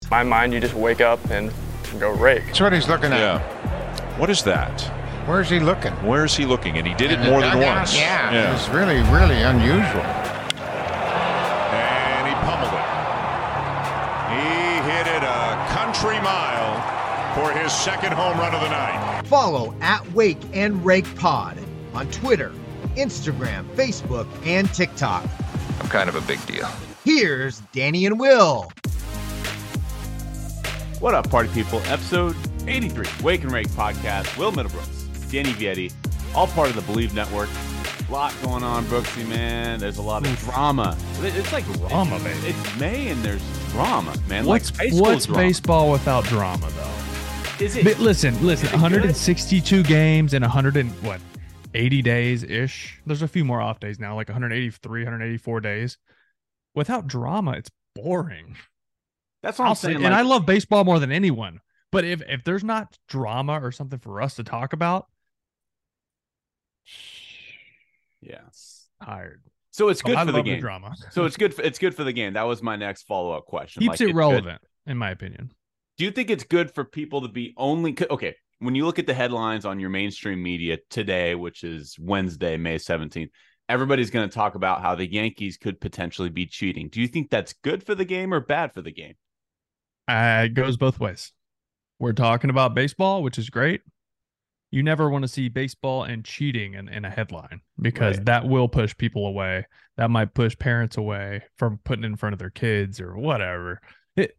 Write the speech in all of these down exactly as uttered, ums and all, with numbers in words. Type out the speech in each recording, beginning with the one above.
In my mind, you just wake up and go rake. That's what he's looking at. Yeah. What is that? Where's he looking? Where is he looking? And he did it In more the than dugout? once. Yeah, yeah. it's really, really unusual. And he pummeled it. He hit it a country mile for his second home run of the night. Follow at Wake and Rake Pod on Twitter, Instagram, Facebook, and TikTok. I'm kind of a big deal. Here's Danny and Will. What up, party people? Episode eighty-three, Wake and Rake Podcast. Will Middlebrooks, Danny Vietti, all part of the Believe Network. A lot going on, Brooksy, man. There's a lot of drama. It's like drama, baby. It's May and there's drama, man. What's, like high school what's drama. baseball without drama, though? Is it? But listen, listen. is it one hundred sixty-two good? games in one hundred and what, eighty days ish. There's a few more off days now, like one hundred eighty-three, one hundred eighty-four days. Without drama, it's boring. That's what I'll I'm say, saying. and like, I love baseball more than anyone. But if if there's not drama or something for us to talk about, yeah, tired. So it's good I for the love game. drama. So it's good. For, it's good for the game. That was my next follow up question. Keeps Like, it it's good. relevant, in my opinion. Do you think it's good for people to be only okay? When you look at the headlines on your mainstream media today, which is Wednesday, May seventeenth, everybody's going to talk about how the Yankees could potentially be cheating. Do you think that's good for the game or bad for the game? Uh, it goes both ways. We're talking about baseball, which is great. You never want to see baseball and cheating in, in a headline because Right. that will push people away. That might push parents away from putting it in front of their kids or whatever. It,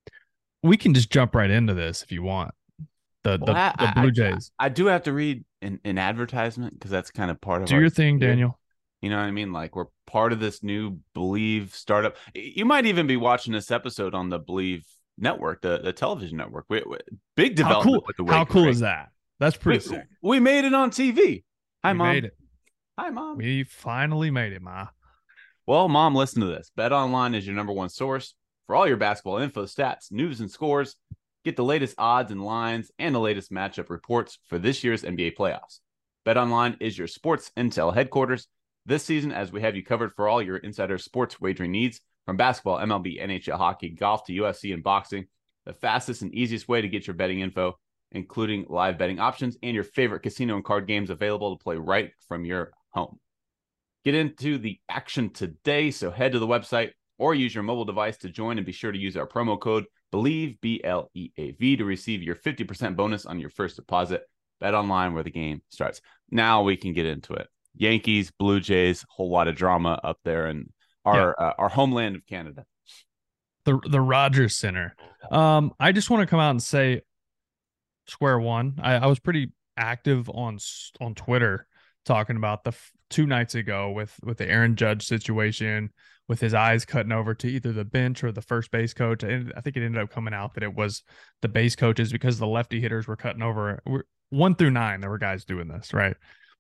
we can just jump right into this if you want. The Well, the, I- the I- Blue Jays. I do have to read an, an advertisement because that's kind of part of Do our your thing, career. Daniel. You know what I mean? Like we're part of this new Believe startup. You might even be watching this episode on the Believe network, the, the television network. We, we, big How development cool, with the how Wake cool Rake. is that? That's pretty we, sick. we made it on T V. Hi, we Mom. made it. Hi, Mom. We finally made it, Ma. Well, Mom, listen to this. BetOnline is your number one source for all your basketball info, stats, news, and scores. Get the latest odds and lines and the latest matchup reports for this year's N B A playoffs. BetOnline is your sports intel headquarters this season, as we have you covered for all your insider sports wagering needs, from basketball, M L B, N H L hockey, golf to U F C and boxing. The fastest and easiest way to get your betting info, including live betting options and your favorite casino and card games available to play right from your home. Get into the action today, so head to the website or use your mobile device to join, and be sure to use our promo code BELIEVE, B L E A V, to receive your fifty percent bonus on your first deposit. Bet online where the game starts. Now we can get into it. Yankees, Blue Jays, whole lot of drama up there in our yeah. uh, our homeland of Canada. The the Rogers Center. Um, I just want to come out and say, square one. I, I was pretty active on on Twitter talking about the f- two nights ago with with the Aaron Judge situation, with his eyes cutting over to either the bench or the first base coach. And I think it ended up coming out that it was the base coaches because the lefty hitters were cutting over. We're, one through nine, there were guys doing this, right?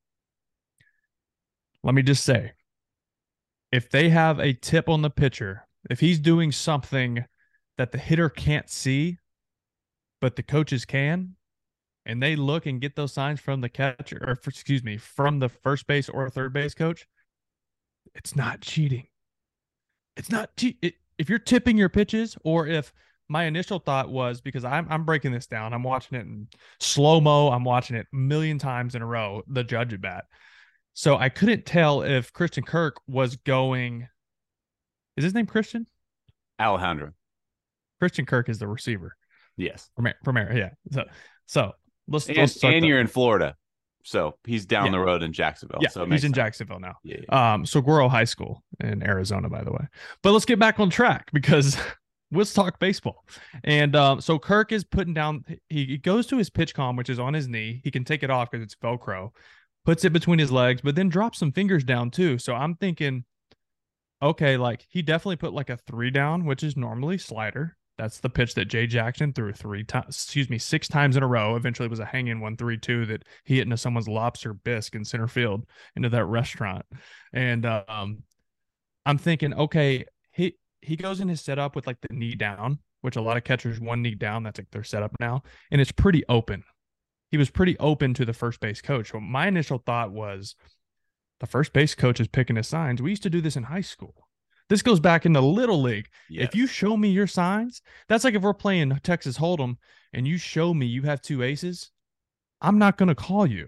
Let me just say, if they have a tip on the pitcher, if he's doing something that the hitter can't see, but the coaches can, and they look and get those signs from the catcher, or excuse me, from the first base or third base coach, it's not cheating. It's not che- it, if you're tipping your pitches, or if my initial thought was, because I'm I'm breaking this down, I'm watching it in slow-mo, I'm watching it a million times in a row, the judge at bat. So I couldn't tell if Christian Kirk was going. Is his name Christian? Alejandro. Christian Kirk is the receiver. Yes. From from yeah. So so let's. And, let's and you're in Florida, so he's down yeah. the road in Jacksonville. Yeah, so it he's in sense. Jacksonville now. Yeah, yeah. Um, Saguaro High School in Arizona, by the way. But let's get back on track because let's talk baseball. And um, so Kirk is putting down. He, he goes to his pitch comm, which is on his knee. He can take it off because it's Velcro. Puts it between his legs, but then drops some fingers down too. So I'm thinking, okay, like he definitely put like a three down, which is normally slider. That's the pitch that Jay Jackson threw three times, excuse me, six times in a row. Eventually it was a hanging one, three, two that he hit into someone's lobster bisque in center field into that restaurant. And um, I'm thinking, okay, he, he goes in his setup with like the knee down, which a lot of catchers, one knee down, that's like their setup now. And it's pretty open. He was pretty open to the first base coach. Well, my initial thought was the first base coach is picking his signs. We used to do this in high school. This goes back into Little League. Yes. If you show me your signs, that's like if we're playing Texas Hold'em and you show me you have two aces, I'm not going to call you.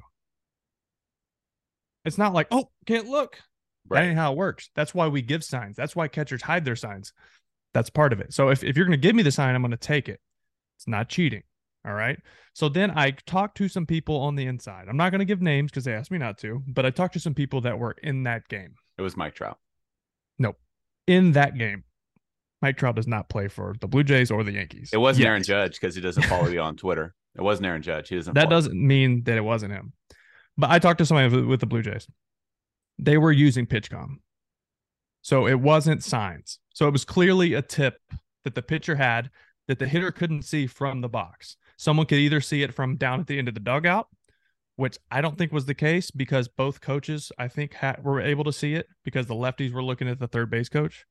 It's not like, oh, can't look. Right. That ain't how it works. That's why we give signs. That's why catchers hide their signs. That's part of it. So if, if you're going to give me the sign, I'm going to take it. It's not cheating. All right. So then I talked to some people on the inside. I'm not going to give names because they asked me not to, but I talked to some people that were in that game. It was Mike Trout. Nope. In that game, Mike Trout does not play for the Blue Jays or the Yankees. It wasn't Yes. Aaron Judge because he doesn't follow you on Twitter. It wasn't Aaron Judge. He doesn't. That follow. doesn't mean that it wasn't him. But I talked to somebody with the Blue Jays. They were using PitchCom. So it wasn't signs. So it was clearly a tip that the pitcher had that the hitter couldn't see from the box. Someone could either see it from down at the end of the dugout, which I don't think was the case because both coaches, I think, ha- were able to see it because the lefties were looking at the third base coach.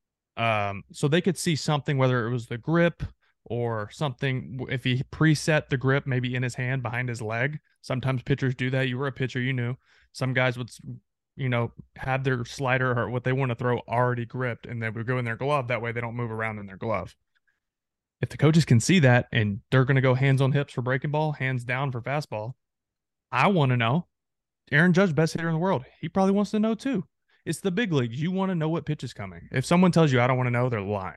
Um, so they could see something, whether it was the grip or something. If he preset the grip maybe in his hand behind his leg, sometimes pitchers do that. You were a pitcher, you knew. Some guys would, you know, have their slider or what they want to throw already gripped, and they would go in their glove. That way they don't move around in their glove. If the coaches can see that and they're going to go hands on hips for breaking ball, hands down for fastball, I want to know. Aaron Judge, best hitter in the world. He probably wants to know too. It's the big leagues. You want to know what pitch is coming. If someone tells you I don't want to know, they're lying.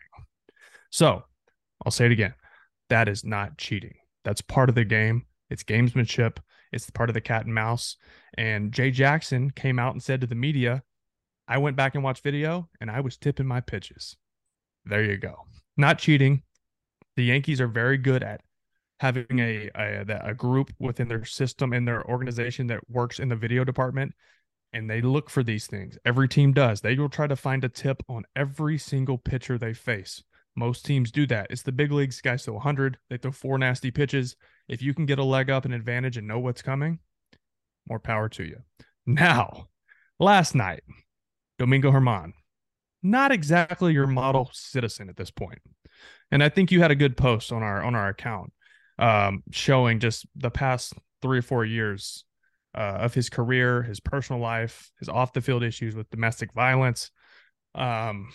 So I'll say it again. That is not cheating. That's part of the game. It's gamesmanship. It's part of the cat and mouse. And Jay Jackson came out and said to the media, I went back and watched video and I was tipping my pitches. There you go. Not cheating. The Yankees are very good at having a, a a group within their system, in their organization that works in the video department, and they look for these things. Every team does. They will try to find a tip on every single pitcher they face. Most teams do that. It's the big leagues. Guys throw one hundred. They throw four nasty pitches. If you can get a leg up, an advantage, and know what's coming, more power to you. Now, last night, Domingo Germán, not exactly your model citizen at this point. And I think you had a good post on our on our account um, showing just the past three or four years uh, of his career, his personal life, his off the field issues with domestic violence. Um,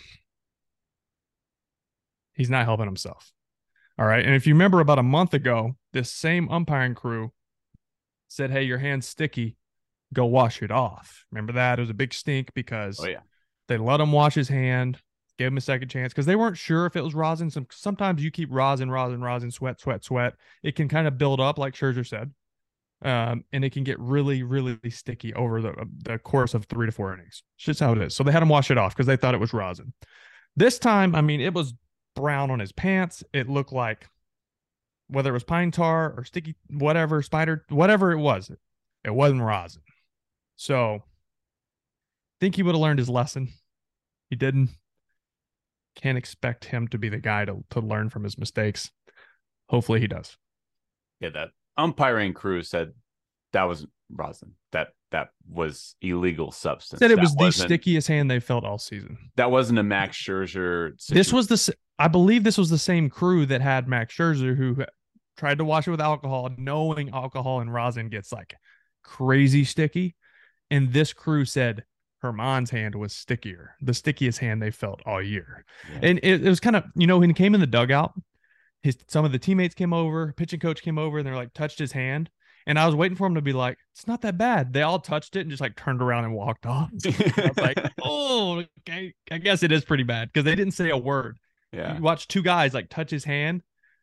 he's not helping himself. All right. And if you remember about a month ago, this same umpiring crew said, hey, your hand's sticky. Go wash it off. Remember that? It was a big stink because Oh, yeah. they let him wash his hand. Gave him a second chance because they weren't sure if it was rosin. Some sometimes you keep rosin, rosin, rosin, sweat, sweat, sweat. It can kind of build up, like Scherzer said, um, and it can get really, really sticky over the the course of three to four innings. It's just how it is. So they had him wash it off because they thought it was rosin. This time, I mean, it was brown on his pants. It looked like whether it was pine tar or sticky, whatever, spider, whatever it was, it wasn't rosin. So I think he would have learned his lesson. He didn't. Can't expect him to be the guy to, to learn from his mistakes. Hopefully he does. Yeah, that umpiring crew said that was rosin. That that was illegal substance. Said it That was the wasn't- stickiest hand they felt all season. That wasn't a Max Scherzer situation. This was the s- I believe this was the same crew that had Max Scherzer, who tried to wash it with alcohol, knowing alcohol and rosin gets like crazy sticky. And this crew said Germán's hand was stickier, the stickiest hand they felt all year. Yeah. And it, it was kind of, you know, when he came in the dugout, his some of the teammates came over, pitching coach came over, and they're like, touched his hand. And I was waiting for him to be like, it's not that bad. They all touched it and just like turned around and walked off. I was like, oh, okay. I guess it is pretty bad because they didn't say a word. Yeah. You watch two guys like touch his hand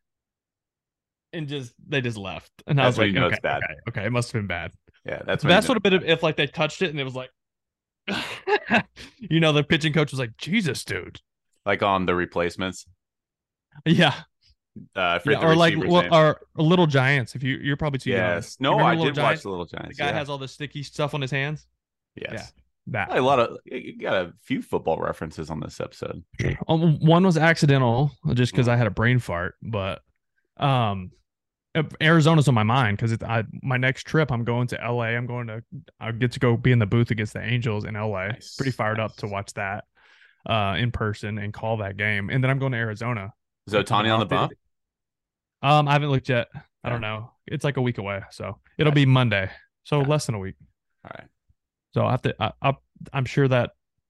and just they just left. And I That's was when like, you know okay, it's bad. okay, okay, it must have been bad. Yeah, that's So when that's you what a bit of if like they touched it and it was like, you know, the pitching coach was like, Jesus, dude. like on the replacements. Yeah. Uh, for Yeah, the or like receivers' well, name. or Little Giants. If you you're probably too young. Yes. You No, remember I Little did Giants? watch the Little The Giants. guy yeah. has all the sticky stuff on his hands. Yes. Yeah. That A lot of you got a few football references on this episode. Um, one was accidental just because I had a brain fart, but um, Arizona's on my mind because I my next trip I'm going to L A. I'm going to I get to go be in the booth against the Angels in L A. Nice, Pretty fired nice. up to watch that uh in person and call that game, and then I'm going to Arizona. Is Otani on the bump? Um, I haven't looked yet. I Yeah. don't know. It's like a week away, so it'll Gotcha. be Monday. So Yeah. less than a week. All right. So I have to. I, I, I'm sure that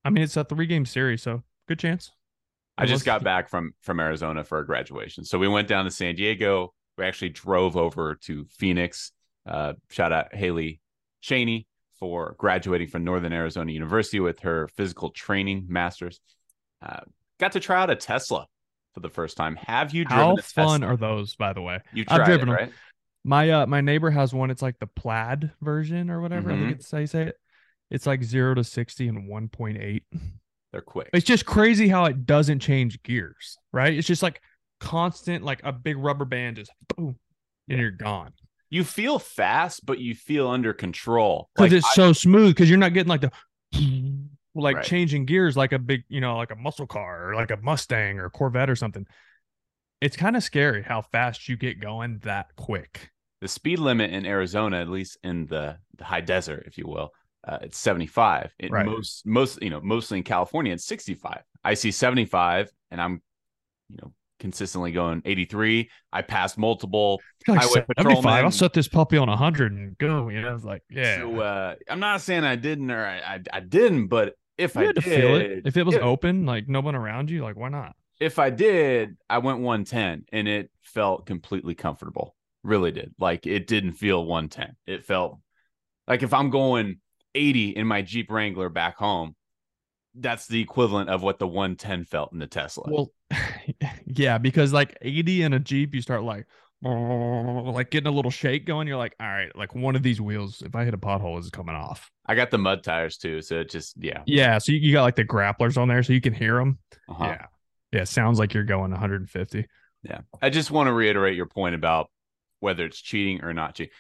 I mean, it's a three game series, so good chance. I just Unless- got back from from Arizona for a graduation. So we went down to San Diego. We actually drove over to Phoenix. Uh, shout out Haley Cheney for graduating from Northern Arizona University with her physical training master's. Uh, got to try out a Tesla for the first time. Have you driven How a fun Tesla? are those, by the way? You I've tried driven it, them. right? My uh my neighbor has one. It's like the plaid version or whatever. I think Mhm. it's how you say it. It's like zero to sixty in one point eight. They're quick. It's just crazy how it doesn't change gears, right? It's just like constant, like a big rubber band, just boom, and you're gone. You feel fast, but you feel under control. Because Like, it's I- so smooth. Because you're not getting like the like Right. changing gears like a big, you know, like a muscle car or like a Mustang or Corvette or something. It's kind of scary how fast you get going that quick. the speed limit in Arizona, at least in the, the high desert, if you will, uh, it's seventy-five. In Right. most, most, you know, mostly in California, it's sixty-five. I see seventy-five, and I'm, you know, consistently going eighty-three. I passed multiple Like highway seventy-five, patrolmen. I'll set this puppy on one hundred and go. You know, it's like, yeah. So uh, I'm not saying I didn't or I, I, I didn't, but if you I had to did, feel it. If it was if, open, like no one around you, like why not? if I did, I went one ten, and it felt completely comfortable. Really did. Like it didn't feel one ten. It felt like if I'm going eighty in my Jeep Wrangler back home, that's the equivalent of what the one ten felt in the Tesla. Well, yeah, because like eighty in a Jeep, you start like, like getting a little shake going. You're like, all right, like one of these wheels, if I hit a pothole, is coming off. I got the mud tires too, so it just yeah. Yeah, so you, you got like the grapplers on there, so you can hear them. Uh-huh. Yeah, yeah, sounds like you're going one hundred fifty. Yeah. I just want to reiterate your point about whether it's cheating or not cheating.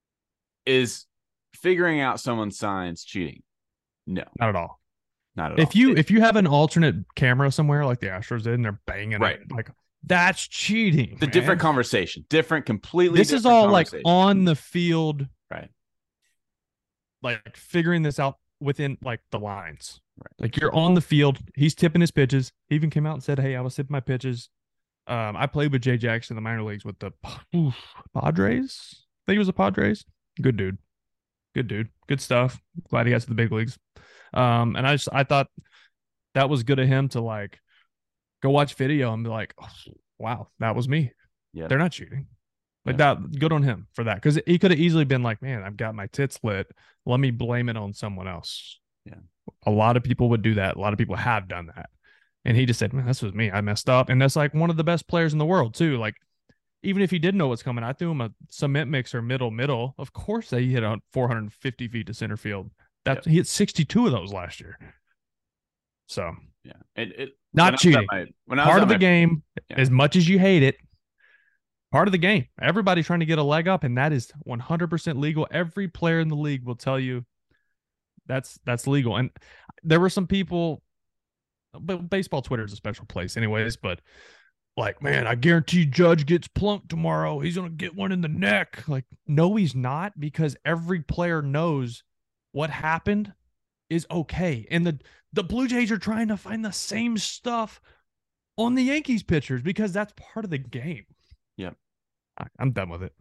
Is figuring out someone's signs cheating? No, Not at all. not at all. If you It- if you have an alternate camera somewhere like the Astros did, and they're banging Right. it, like that's cheating. the man. different conversation, different, completely. This is different all like conversation. on the field, Right. like figuring this out within like the lines. Right. Like you're on the field, he's tipping his pitches. He even came out and said, "Hey, I was tipping my pitches." Um, I played with Jay Jackson in the minor leagues with the oof, Padres. I think it was the Padres. Good dude, good dude, good stuff. Glad he got to the big leagues. Um, and I just I thought that was good of him to like go watch video and be like, oh, "Wow, that was me." Yeah. They're not cheating. Like that, good on him for that. Because he could have easily been like, man, I've got my tits lit. Let me blame it on someone else. Yeah. A lot of people would do that. A lot of people have done that. And he just said, man, this was me. I messed up. And that's like one of the best players in the world, too. Like, even if he didn't know what's coming, I threw him a cement mixer middle, middle. Of course, they hit on four hundred fifty feet to center field. That Yep. He hit sixty-two of those last year. So, Yeah. It, it, Not when I was at cheating. my- when I was part at of the my- game, Yeah. as much as you hate it, part of the game. Everybody's trying to get a leg up, and that is one hundred percent legal. Every player in the league will tell you that's that's legal. And there were some people, but baseball Twitter is a special place, anyways. But like, man, I guarantee Judge gets plunked tomorrow. He's gonna get one in the neck. Like, no, he's not, because every player knows what happened is okay. And the the Blue Jays are trying to find the same stuff on the Yankees pitchers because that's part of the game. Yep. I, I'm done with it.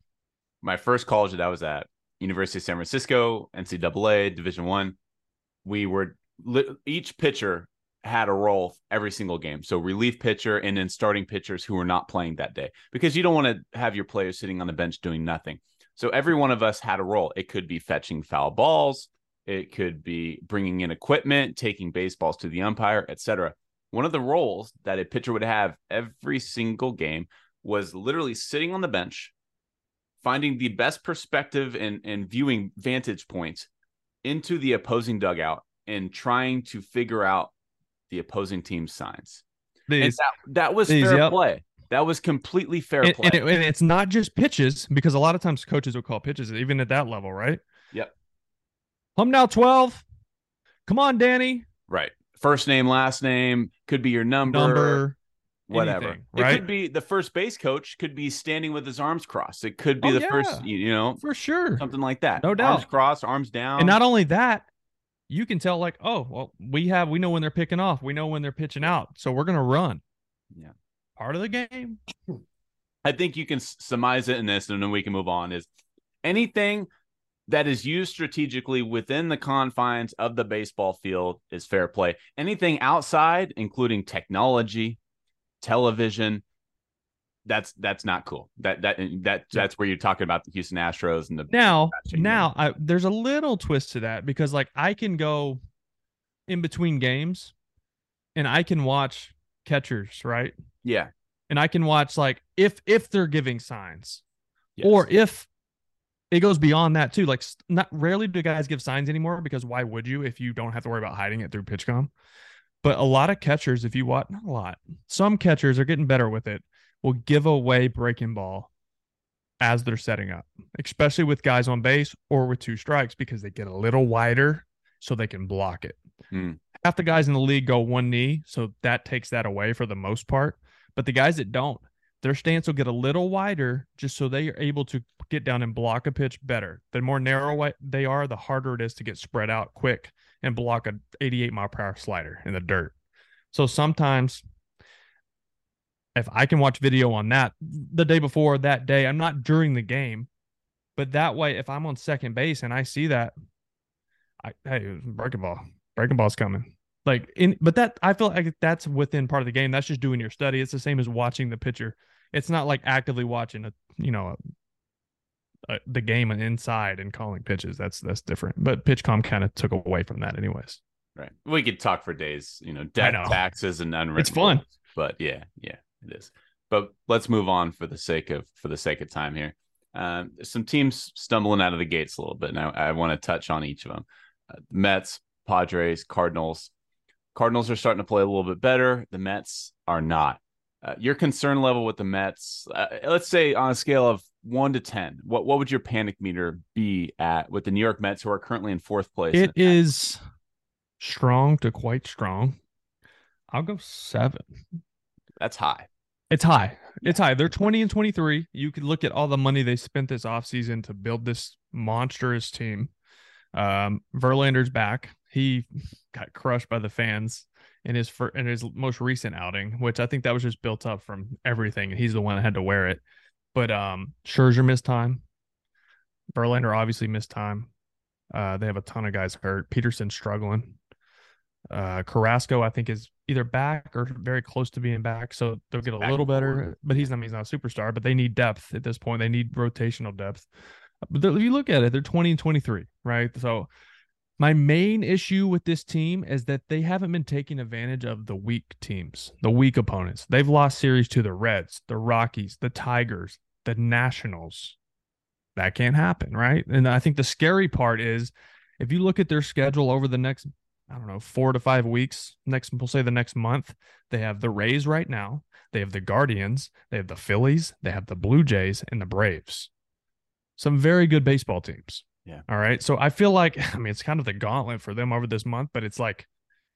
my first college that I was at, University of San Francisco, N C double A, Division One, we were each pitcher had a role every single game. So relief pitcher and then starting pitchers who were not playing that day, because you don't want to have your players sitting on the bench doing nothing. So every one of us had a role. It could be fetching foul balls. It could be bringing in equipment, taking baseballs to the umpire, et cetera. One of the roles that a pitcher would have every single game was literally sitting on the bench, finding the best perspective and, and viewing vantage points into the opposing dugout and trying to figure out the opposing team's signs. And These, that, that was these, fair yep. play. That was completely fair and, play. and, it, and it's not just pitches, because a lot of times coaches will call pitches, even at that level, right? Yep. I'm now twelve. Come on, Danny. Right. First name, last name, could be your number, Number, whatever. anything, It right? could be the first base coach could be standing with his arms crossed. It could be Oh, the yeah. first, you you know, For sure. something like that. No Arms doubt. crossed, arms down. And not only that, you can tell, like, oh, well, we have, we know when they're picking off. We know when they're pitching out. So we're going to run. Yeah. Part of the game. I think you can s- surmise it in this, and then we can move on. Is anything that is used strategically within the confines of the baseball field is fair play. Anything outside, including technology, television, that's that's not cool. That that that that's where you're talking about the Houston Astros and the now now I, there's a little twist to that, because like I can go in between games and I can watch catchers, right? Yeah. And I can watch like if if they're giving signs, Yes. or if it goes beyond that too. Like not rarely do guys give signs anymore, because why would you if you don't have to worry about hiding it through PitchCom? But a lot of catchers, if you watch, not a lot, some catchers are getting better with it, will give away breaking ball as they're setting up, especially with guys on base or with two strikes, because they get a little wider so they can block it. Hmm. Half the guys in the league go one knee, so that takes that away for the most part. But the guys that don't, their stance will get a little wider just so they are able to get down and block a pitch better. The more narrow they are, the harder it is to get spread out quick and block a eighty-eight mile per hour slider in the dirt. So sometimes if I can watch video on that the day before that day, I'm not during the game, but that way, if I'm on second base and I see that, I, hey, breaking ball, breaking ball's coming. Like in, but that I feel like that's within part of the game. That's just doing your study. It's the same as watching the pitcher. It's not like actively watching a, you know, a, a, the game inside and calling pitches. That's that's different. But PitchCom kind of took away from that, anyways. Right. We could talk for days. You know, death, know. taxes, and unwritten. It's fun. rules. But yeah, yeah, it is. But let's move on for the sake of for the sake of time here. Um, some teams stumbling out of the gates a little bit. Now I want to touch on each of them. Uh, Mets, Padres, Cardinals. Cardinals are starting to play a little bit better. The Mets are not. Uh, your concern level with the Mets, uh, let's say on a scale of one to ten, what, what would your panic meter be at with the New York Mets, who are currently in fourth place? It is strong to quite strong. I'll go seven. That's high. It's high. It's high. They're twenty and twenty-three. You could look at all the money they spent this offseason to build this monstrous team. Um, Verlander's back. He got crushed by the fans in his fir- in his most recent outing, which I think that was just built up from everything, and he's the one that had to wear it. But um, Scherzer missed time. Verlander obviously missed time. Uh, they have a ton of guys hurt. Peterson's struggling. Uh, Carrasco, I think, is either back or very close to being back, so they'll get a Back little better. forward. But he's not he's not a superstar. But they need depth at this point. They need rotational depth. But if you look at it, they're twenty and twenty-three, right? So my main issue with this team is that they haven't been taking advantage of the weak teams, the weak opponents. They've lost series to the Reds, the Rockies, the Tigers, the Nationals. That can't happen, right? And I think the scary part is if you look at their schedule over the next, I don't know, four to five weeks, next, we'll say the next month, they have the Rays right now. They have the Guardians. They have the Phillies. They have the Blue Jays and the Braves. Some very good baseball teams. Yeah. All right. So I feel like, I mean, it's kind of the gauntlet for them over this month, but it's like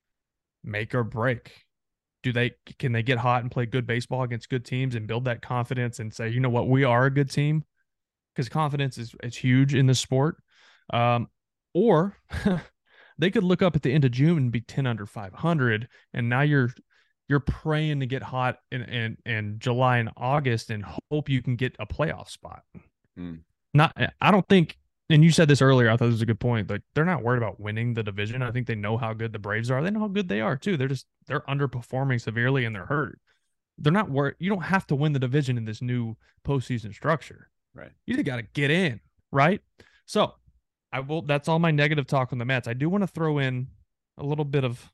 make or break. Do they, can they get hot and play good baseball against good teams and build that confidence and say, you know what, we are a good team? Because confidence is, is huge in this sport. Um, or they could look up at the end of June and be ten under five hundred. And now you're, you're praying to get hot in, in, in July and August and hope you can get a playoff spot. Mm. Not, I don't think, and you said this earlier, I thought this was a good point. Like they're not worried about winning the division. I think they know how good the Braves are. They know how good they are too. They're just, they're underperforming severely and they're hurt. They're not worried. You don't have to win the division in this new postseason structure. Right. You just got to get in. Right. So I will, that's all my negative talk on the Mets. I do want to throw in a little bit of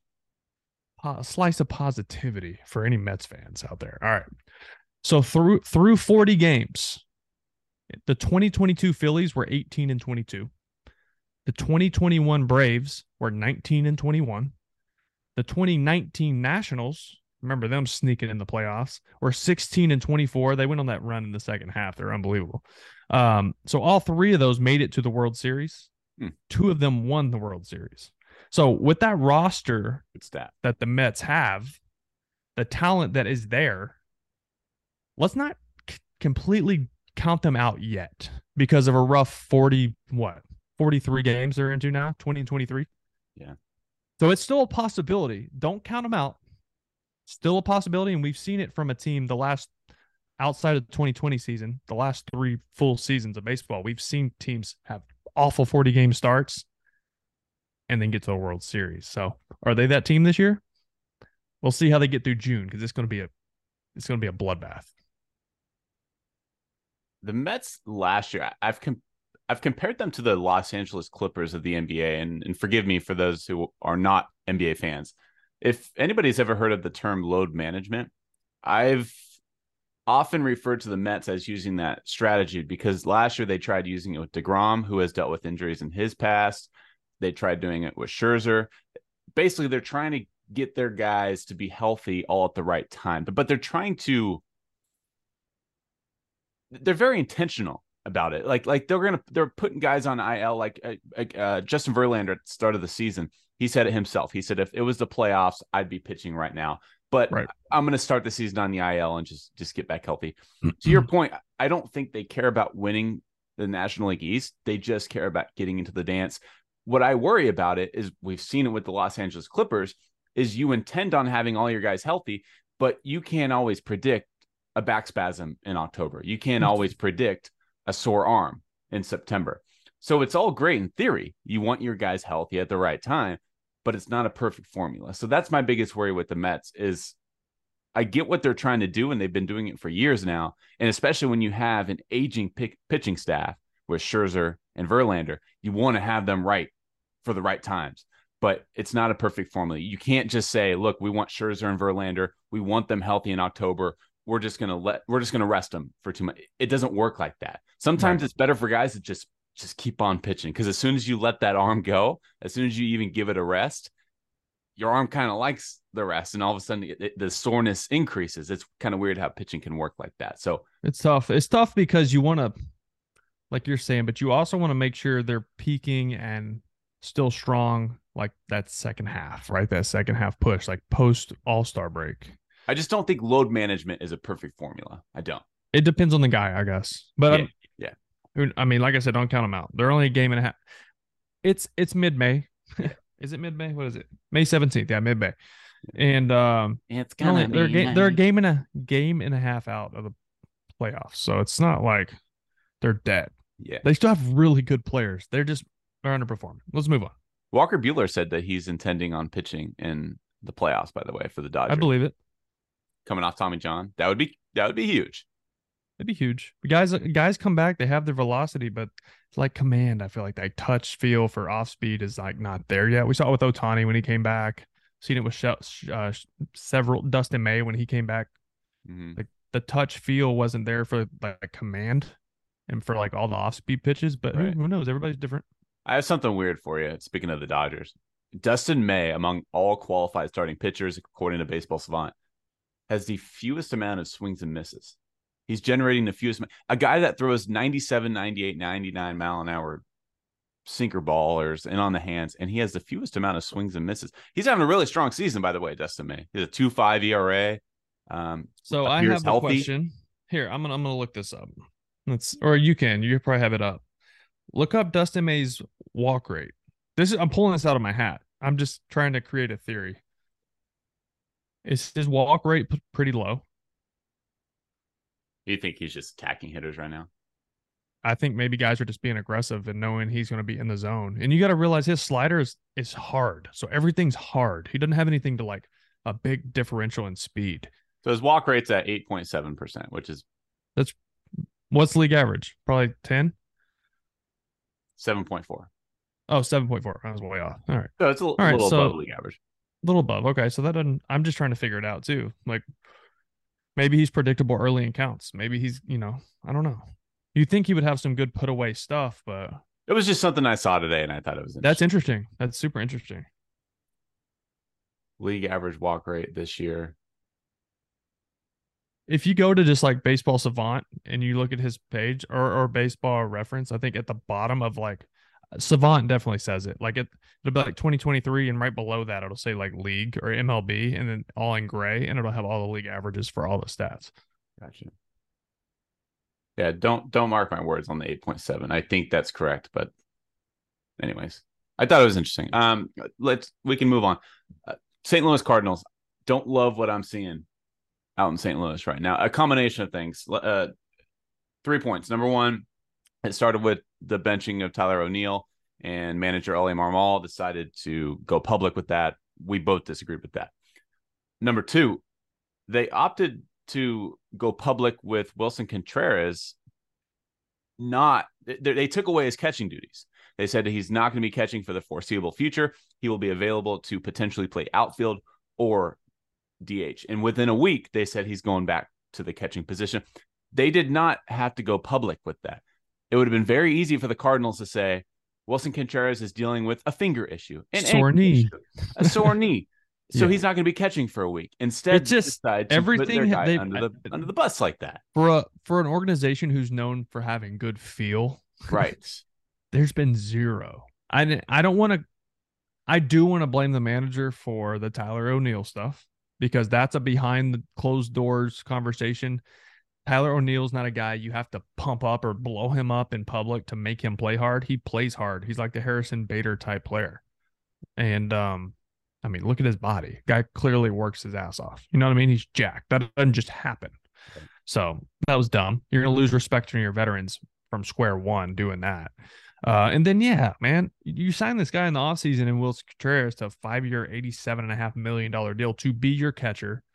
a slice of positivity for any Mets fans out there. All right. So through, through forty games, the twenty twenty-two Phillies were eighteen and twenty-two. The twenty twenty-one Braves were nineteen and twenty-one. The twenty nineteen Nationals, remember them sneaking in the playoffs, were sixteen and twenty-four. They went on that run in the second half. They're unbelievable. Um, so all three of those made it to the World Series. Hmm. Two of them won the World Series. So with that roster Good stat. that the Mets have, the talent that is there, let's not c- completely count them out yet because of a rough forty, what, forty-three games they're into now, twenty and twenty-three. Yeah. So it's still a possibility. Don't count them out. Still a possibility. And we've seen it from a team the last, outside of the twenty twenty season, the last three full seasons of baseball, we've seen teams have awful forty game starts and then get to the World Series. So are they that team this year? We'll see how they get through June because it's going to be a it's going to be a bloodbath. The Mets last year, I've com- I've compared them to the Los Angeles Clippers of the N B A, and, and forgive me for those who are not N B A fans. If anybody's ever heard of the term load management, I've often referred to the Mets as using that strategy because last year they tried using it with DeGrom, who has dealt with injuries in his past. They tried doing it with Scherzer. Basically, they're trying to get their guys to be healthy all at the right time, but, but they're trying to they're very intentional about it. Like, like they're going to, they're putting guys on I L, like uh, uh, Justin Verlander at the start of the season. He said it himself. He said, if it was the playoffs, I'd be pitching right now, but right. I'm going to start the season on the I L and just, just get back healthy. To your point, I don't think they care about winning the National League East. They just care about getting into the dance. What I worry about it is we've seen it with the Los Angeles Clippers is you intend on having all your guys healthy, but you can't always predict a back spasm in October. You can't always predict a sore arm in September. So it's all great in theory. You want your guys healthy at the right time, but it's not a perfect formula. So that's my biggest worry with the Mets is I get what they're trying to do, and they've been doing it for years now. And especially when you have an aging pick, pitching staff with Scherzer and Verlander, you want to have them right for the right times. But it's not a perfect formula. You can't just say, look, we want Scherzer and Verlander. We want them healthy in October. We're just going to let, we're just going to rest them for too much. It doesn't work like that. Sometimes right. It's better for guys to just, just keep on pitching. Because as soon as you let that arm go, as soon as you even give it a rest, your arm kind of likes the rest. And all of a sudden it, it, the soreness increases. It's kind of weird how pitching can work like that. So it's tough. It's tough because you want to, like you're saying, but you also want to make sure they're peaking and still strong, like that second half, right? That second half push, like post All-Star break. I just don't think load management is a perfect formula. I don't. It depends on the guy, I guess. But yeah, yeah. I mean, like I said, don't count them out. They're only a game and a half. It's it's mid-May. Is it mid-May? What is it? May seventeenth. Yeah, mid-May. And um, it's gonna they're, be they're, a, they're a game and a game and a half out of the playoffs, so it's not like they're dead. Yeah, they still have really good players. They're just they're underperforming. Let's move on. Walker Buehler said that he's intending on pitching in the playoffs. By the way, for the Dodgers, I believe it. Coming off Tommy John, that would be that would be huge. It'd be huge. Guys, guys come back. They have their velocity, but it's like command. I feel like that touch feel for off speed is like not there yet. We saw it with Ohtani when he came back. Seen it with sh- uh, several Dustin May when he came back. Mm-hmm. Like the touch feel wasn't there for like command and for like all the off speed pitches. But right. who, who knows? Everybody's different. I have something weird for you. Speaking of the Dodgers, Dustin May, among all qualified starting pitchers, according to Baseball Savant, has the fewest amount of swings and misses. He's generating the fewest. A guy that throws ninety-seven, ninety-eight, ninety-nine mile an hour sinker ballers and on the hands, and he has the fewest amount of swings and misses. He's having a really strong season, by the way, Dustin May. He's a two point five E R A. Um, so I have a question here. I'm gonna I'm gonna look this up. Let's or you can. You probably have it up. Look up Dustin May's walk rate. This is I'm pulling this out of my hat. I'm just trying to create a theory. Is his walk rate p- pretty low? You think he's just attacking hitters right now? I think maybe guys are just being aggressive and knowing he's going to be in the zone. And you got to realize his slider is, is hard. So everything's hard. He doesn't have anything to like a big differential in speed. So his walk rate's at eight point seven percent, which is... That's what's league average? Probably ten? seven point four. Oh, seven point four. I was way off. All right. So it's a, l- All right, little so, above league average. A little above. Okay. So that doesn't, I'm just trying to figure it out too. Like maybe he's predictable early in counts. Maybe he's, you know, I don't know. You'd think he would have some good put away stuff, but it was just something I saw today and I thought it was interesting. That's interesting. That's super interesting. League average walk rate this year. If you go to just like Baseball Savant and you look at his page or, or Baseball Reference, I think at the bottom of like Savant definitely says it. Like it, it'll be like twenty twenty-three, and right below that it'll say like league or M L B, and then all in gray, and it'll have all the league averages for all the stats. Gotcha. Yeah, don't don't mark my words on the eight point seven. I think that's correct, but anyways, I thought it was interesting. Um, let's we can move on. Uh, Saint Louis Cardinals. Don't love what I'm seeing out in Saint Louis right now. A combination of things. Uh, three points. Number one, it started with the benching of Tyler O'Neill, and manager Ole Marmol decided to go public with that. We both disagreed with that. Number two, they opted to go public with Wilson Contreras. Not they, they took away his catching duties. They said that he's not going to be catching for the foreseeable future. He will be available to potentially play outfield or D H. And within a week, they said he's going back to the catching position. They did not have to go public with that. It would have been very easy for the Cardinals to say Wilson Contreras is dealing with a finger issue, an sore knee, issue, a sore knee. So yeah. he's not going to be catching for a week. Instead, it's just decide to everything put their guy they under the under the bus like that. For a for an organization who's known for having good feel, right? There's been zero. I I don't want to. I do want to blame the manager for the Tyler O'Neill stuff because that's a behind the closed doors conversation. Tyler O'Neill's not a guy you have to pump up or blow him up in public to make him play hard. He plays hard. He's like the Harrison Bader type player. And, um, I mean, look at his body. Guy clearly works his ass off. You know what I mean? He's jacked. That doesn't just happen. So that was dumb. You're going to lose respect from your veterans from square one doing that. Uh, and then, yeah, man, you sign this guy in the offseason in Wilson Contreras to a five-year, eighty-seven point five million dollars deal to be your catcher.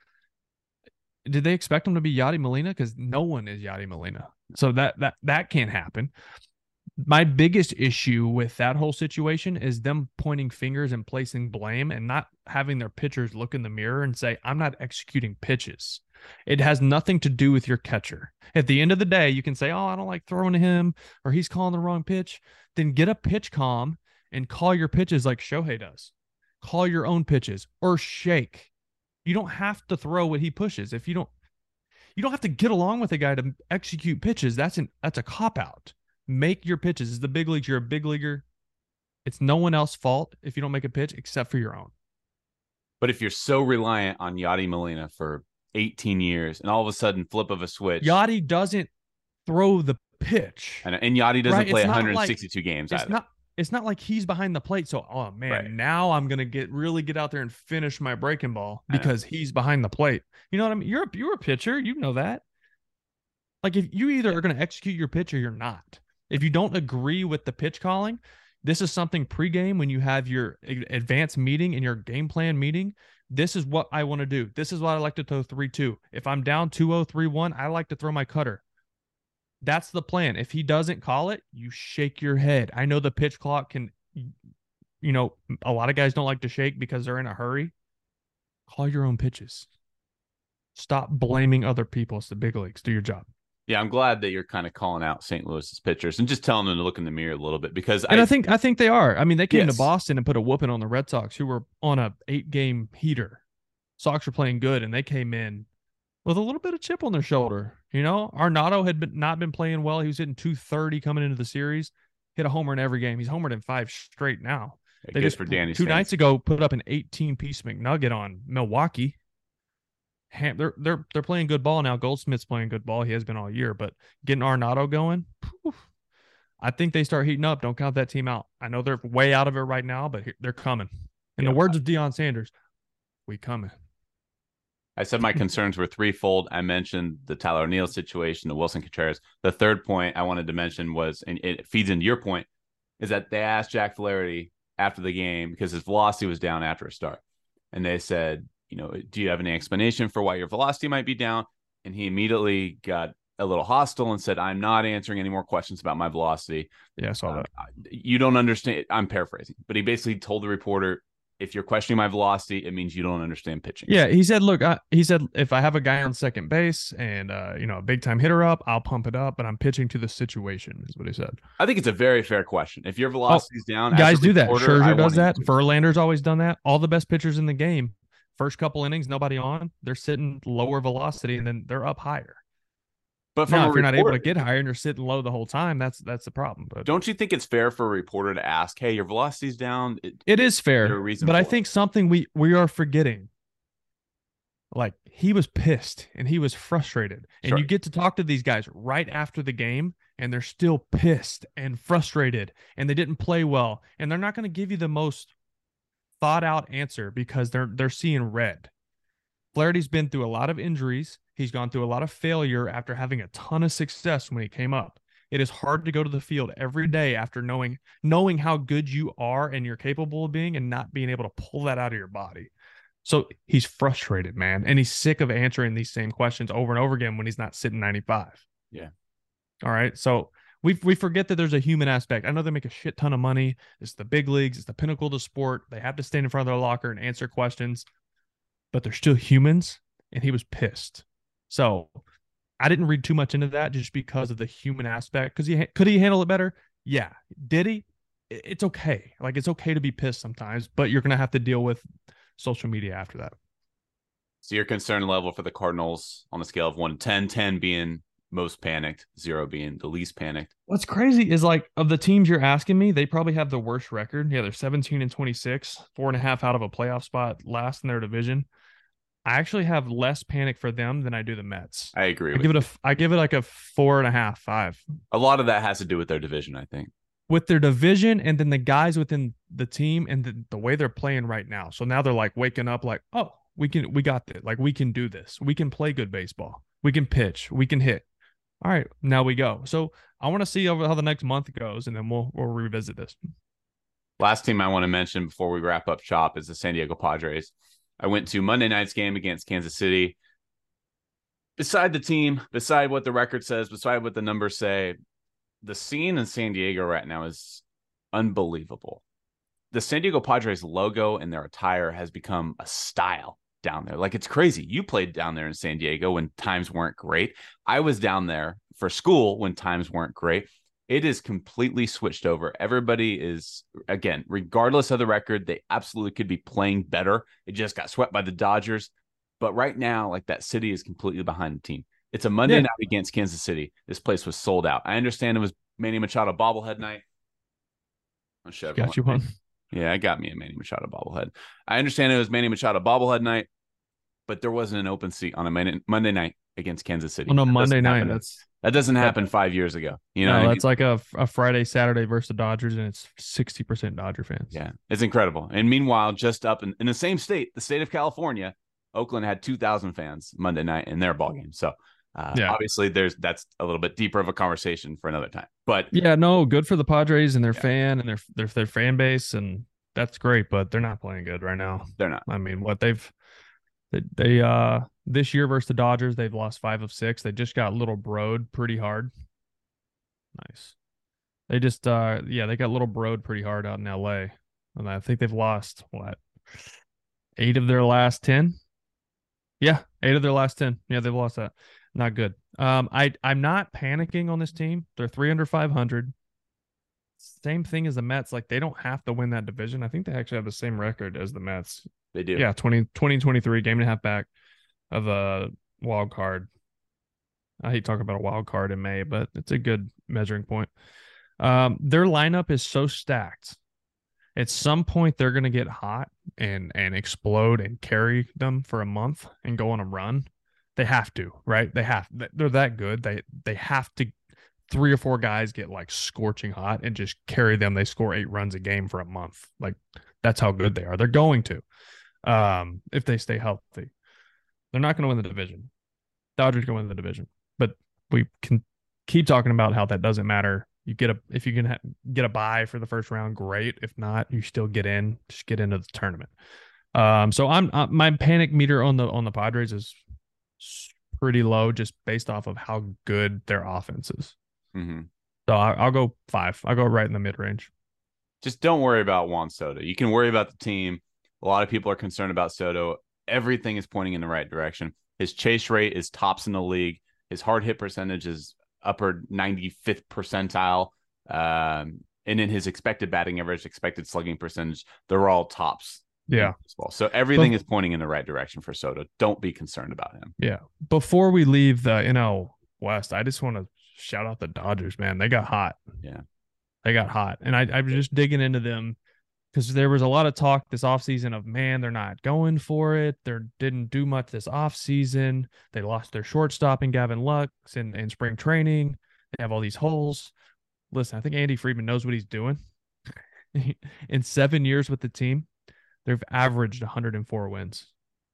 Did they expect him to be Yadi Molina? Because no one is Yadi Molina. So that that that can't happen. My biggest issue with that whole situation is them pointing fingers and placing blame and not having their pitchers look in the mirror and say, I'm not executing pitches. It has nothing to do with your catcher. At the end of the day, you can say, oh, I don't like throwing to him or he's calling the wrong pitch. Then get a pitch comm and call your pitches like Shohei does. Call your own pitches or shake. You don't have to throw what he pushes. If you don't, you don't have to get along with a guy to execute pitches. That's an that's a cop out. Make your pitches. It's the big leagues. You're a big leaguer. It's no one else's fault if you don't make a pitch except for your own. But if you're so reliant on Yadi Molina for eighteen years and all of a sudden flip of a switch, Yadi doesn't throw the pitch, and, and Yadi doesn't right? play It's one hundred sixty-two like, games. It's either. not. It's not like he's behind the plate. So, oh man, right. now I'm gonna get really get out there and finish my breaking ball because he's behind the plate. You know what I mean? You're a you're a pitcher. You know that. Like if you either are gonna execute your pitch or you're not. If you don't agree with the pitch calling, this is something pregame when you have your advanced meeting and your game plan meeting. This is what I want to do. This is what I like to throw three two. If I'm down two oh, three one, I like to throw my cutter. That's the plan. If he doesn't call it, you shake your head. I know the pitch clock can, you know, a lot of guys don't like to shake because they're in a hurry. Call your own pitches. Stop blaming other people. It's the big leagues. Do your job. Yeah, I'm glad that you're kind of calling out Saint Louis's pitchers and just telling them to look in the mirror a little bit because and I, I think I think they are. I mean, they came yes. to Boston and put a whooping on the Red Sox, who were on a eight game heater. Sox were playing good, and they came in with a little bit of chip on their shoulder. You know, Arenado had been, not been playing well. He was hitting two thirty coming into the series. Hit a homer in every game. He's homered in five straight now. It they just for Danny two fans. nights ago put up an eighteen piece McNugget on Milwaukee. They're they're they're playing good ball now. Goldsmith's playing good ball. He has been all year, but getting Arenado going, poof, I think they start heating up. Don't count that team out. I know they're way out of it right now, but they're coming. In yeah. the words of Deion Sanders, we coming. I said my concerns were threefold. I mentioned the Tyler O'Neill situation, the Wilson Contreras. The third point I wanted to mention was, and it feeds into your point, is that they asked Jack Flaherty after the game because his velocity was down after a start. And they said, you know, do you have any explanation for why your velocity might be down? And he immediately got a little hostile and said, I'm not answering any more questions about my velocity. Yeah, I saw that. Uh, you don't understand. I'm paraphrasing, but he basically told the reporter, if you're questioning my velocity, it means you don't understand pitching. Yeah, he said, look, I, he said, if I have a guy on second base and, uh, you know, a big time hitter up, I'll pump it up, but I'm pitching to the situation is what he said. I think it's a very fair question. If your velocity's oh, down, guys do that. Reporter, Scherzer does that. Verlander's always done that. All the best pitchers in the game, first couple innings, nobody on, they're sitting lower velocity and then they're up higher. But now, if you're not able to get higher and you're sitting low the whole time, that's that's the problem. But don't you think it's fair for a reporter to ask, "Hey, your velocity's down"? It, it is fair, but I think something we we are forgetting. Like he was pissed and he was frustrated, and sure. you get to talk to these guys right after the game, and they're still pissed and frustrated, and they didn't play well, and they're not going to give you the most thought out answer because they're they're seeing red. Flaherty's been through a lot of injuries. He's gone through a lot of failure after having a ton of success when he came up. It is hard to go to the field every day after knowing knowing how good you are and you're capable of being and not being able to pull that out of your body. So he's frustrated, man, and he's sick of answering these same questions over and over again when he's not sitting ninety-five. Yeah. All right. So we we forget that there's a human aspect. I know they make a shit ton of money. It's the big leagues. It's the pinnacle of the sport. They have to stand in front of their locker and answer questions, but they're still humans, and he was pissed. So I didn't read too much into that just because of the human aspect. Because he could he handle it better? Yeah. Did he? It's okay. Like, it's okay to be pissed sometimes, but you're going to have to deal with social media after that. So your concern level for the Cardinals on a scale of one to ten, ten being most panicked, zero being the least panicked. What's crazy is, like, of the teams you're asking me, they probably have the worst record. Yeah, they're seventeen and twenty-six, four and a half out of a playoff spot, last in their division. I actually have less panic for them than I do the Mets. I agree. I with give you. it a, I give it like a four and a half, five. A lot of that has to do with their division, I think. With their division, and then the guys within the team, and the, the way they're playing right now. So now they're like waking up, like, oh, we can, we got this. Like, we can do this. We can play good baseball. We can pitch. We can hit. All right, now we go. So I want to see over how the next month goes, and then we'll we'll revisit this. Last team I want to mention before we wrap up shop is the San Diego Padres. I went to Monday night's game against Kansas City. Beside the team, beside what the record says, beside what the numbers say, the scene in San Diego right now is unbelievable. The San Diego Padres logo and their attire has become a style down there. Like, it's crazy. You played down there in San Diego when times weren't great. I was down there for school when times weren't great. It is completely switched over. Everybody is, again, regardless of the record, they absolutely could be playing better. It just got swept by the Dodgers. But right now, like, that city is completely behind the team. It's a Monday yeah. night against Kansas City. This place was sold out. I understand it was Manny Machado bobblehead night. Oh, shit, got you one. Yeah, I got me a Manny Machado bobblehead. I understand it was Manny Machado bobblehead night, but there wasn't an open seat on a Monday night against Kansas City. On a that Monday night, happen. that's that doesn't happen five years ago. You know, no, that's I mean? like a, a Friday, Saturday versus the Dodgers, and it's sixty percent Dodger fans. Yeah, it's incredible. And meanwhile, just up in, in the same state, the state of California, Oakland had two thousand fans Monday night in their ball game. So uh, yeah. obviously, there's that's a little bit deeper of a conversation for another time. But yeah, no, good for the Padres and their yeah. fan and their their their fan base, and that's great. But they're not playing good right now. They're not. I mean, what they've they, they uh this year versus the Dodgers, they've lost five of six. They just got Little Broad pretty hard. Nice. They just uh yeah, they got Little Broad pretty hard out in L A. And I think they've lost what eight of their last ten. Yeah, eight of their last ten. Yeah, they've lost that. Not good. Um, I I'm not panicking on this team. They're three under five hundred. Same thing as the Mets. Like, they don't have to win that division. I think they actually have the same record as the Mets. They do. Yeah, twenty, twenty twenty-three, game and a half back of a wild card. I hate talking about a wild card in May, but it's a good measuring point. Um, their lineup is so stacked. At some point, they're going to get hot and and explode and carry them for a month and go on a run. They have to, right? They have. They're that good. They they have to. Three or four guys get like scorching hot and just carry them. They score eight runs a game for a month. Like, that's how good they are. They're going to, um, if they stay healthy. They're not going to win the division. Dodgers going to win the division, but we can keep talking about how that doesn't matter. You get a if you can ha- get a bye for the first round, great. If not, you still get in. Just get into the tournament. Um, so I'm uh, my panic meter on the on the Padres is pretty low, just based off of how good their offense is. Mm-hmm. So I, I'll go five. I'll go right in the mid range. Just don't worry about Juan Soto. You can worry about the team. A lot of people are concerned about Soto. Everything is pointing in the right direction. His chase rate is tops in the league. His hard hit percentage is upper ninety-fifth percentile. Um, and in his expected batting average, expected slugging percentage, they're all tops. Yeah. So everything but, is pointing in the right direction for Soto. Don't be concerned about him. Yeah. Before we leave the N L West, I just want to shout out the Dodgers, man. They got hot. Yeah. They got hot. And I, I was just digging into them because there was a lot of talk this offseason of, man, they're not going for it. They didn't do much this offseason. They lost their shortstop in Gavin Lux in, in spring training. They have all these holes. Listen, I think Andy Friedman knows what he's doing. In seven years with the team, they've averaged one hundred four wins.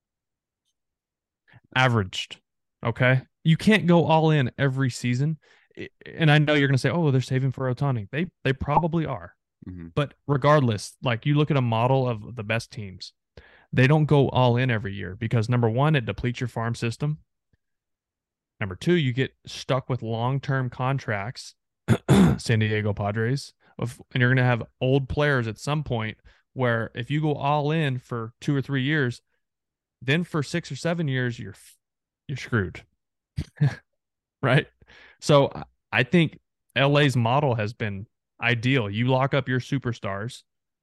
Averaged. Okay. You can't go all in every season. and I know you're going to say, oh, they're saving for Ohtani. They they probably are. Mm-hmm. But regardless, like you look at a model of the best teams, they don't go all in every year because number one, it depletes your farm system. Number two, you get stuck with long-term contracts, San Diego Padres, and you're going to have old players at some point where if you go all in for two or three years, then for six or seven years, you're you're screwed. Right? So I think L A's model has been ideal. You lock up your superstars,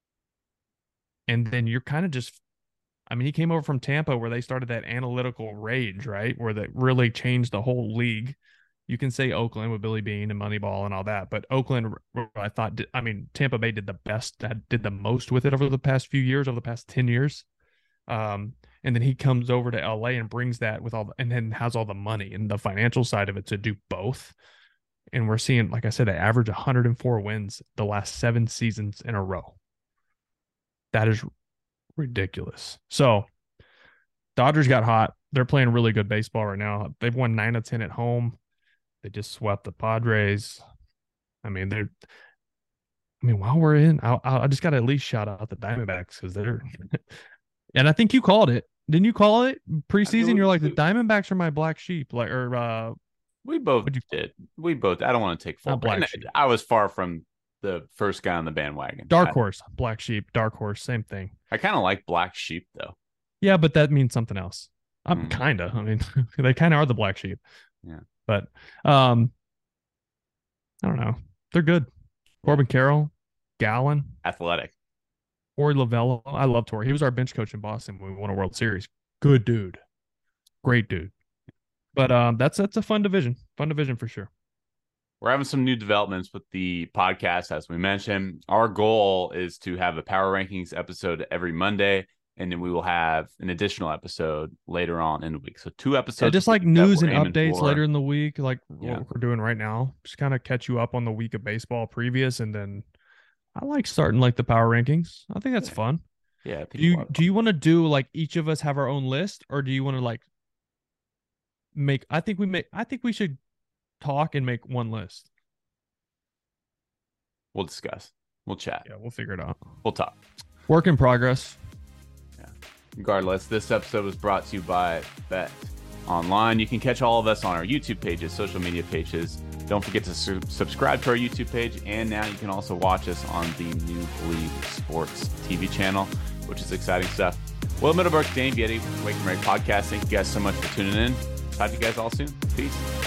and then you're kind of just, I mean, he came over from Tampa where they started that analytical rage, right? Where that really changed the whole league. You can say Oakland with Billy Beane and Moneyball and all that, but Oakland, I thought, did, I mean, Tampa Bay did the best, did the most with it over the past few years, over the past ten years. Um, and then he comes over to L A and brings that with all, the, and then has all the money and the financial side of it to do both. And we're seeing, like I said, they average one hundred four wins the last seven seasons in a row. That is ridiculous. So Dodgers got hot. They're playing really good baseball right now. They've won nine of ten at home. They just swept the Padres. I mean, they're, I mean, while we're in, I, I just got to at least shout out the Diamondbacks because they're, and I think you called it. Didn't you call it preseason? You're like, the Diamondbacks are my black sheep. Like, or, uh, we both you, did. We both, I don't want to take full black credit. I was far from the first guy on the bandwagon. Dark I, horse, black sheep, dark horse, same thing. I kind of like black sheep though. Yeah, but that means something else. I'm Mm. kind of, I mean, they kind of are the black sheep. Yeah. But, um, I don't know. They're good. Corbin Carroll, Gallen, Athletic. Torey Lovullo. I love Torey. He was our bench coach in Boston when we won a World Series. Good dude. Great dude. But um, that's that's a fun division. Fun division for sure. We're having some new developments with the podcast, as we mentioned. Our goal is to have a power rankings episode every Monday, and then we will have an additional episode later on in the week. So two episodes. Yeah, just like that news we're and aiming updates for. later in the week, like Yeah. what we're doing right now. Just kind of catch you up on the week of baseball previous, and then I like starting like the power rankings. I think that's Yeah. fun. Yeah. I think Do you we'll- do you want to do like each of us have our own list, or do you want to like make? I think we make. I think we should talk and make one list. We'll discuss. We'll chat. Yeah, we'll figure it out. We'll talk. Work in progress. Regardless, this episode was brought to you by Bet Online. You can catch all of us on our YouTube pages, social media pages. Don't forget to su- subscribe to our YouTube page. And now you can also watch us on the new Believe Sports T V channel, which is exciting stuff. Will Middlebrook, Danny Vietti, Wake and Rake Podcast. Thank you guys so much for tuning in. Talk to you guys all soon. Peace.